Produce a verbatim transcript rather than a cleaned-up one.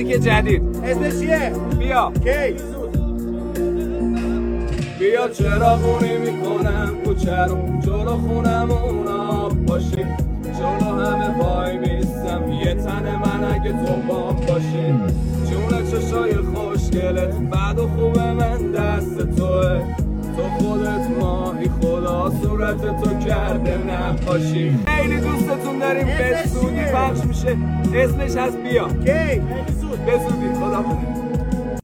ترک جدید اسمش چیه؟ بیا کی؟ بیا چراغونی میکنم کوچه رو جلو خونمون آب باشی، جلو همه وای میستم یه تن من اگه تو باب باشی، جون چشای خوشگلت بعد و خوب من دست توه، تو خودت ماهی خدا صورت تو کرده نباشی. خیلی دوستتون داریم، به زودی پخش میشه، اسمش از بیا. کی؟ به زودی، خدا